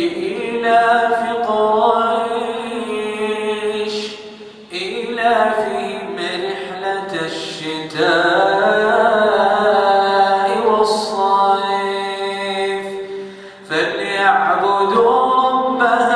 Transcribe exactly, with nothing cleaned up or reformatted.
لإيلاف قريش إيلافهم رحلة الشتاء والصيف فليعبدوا رب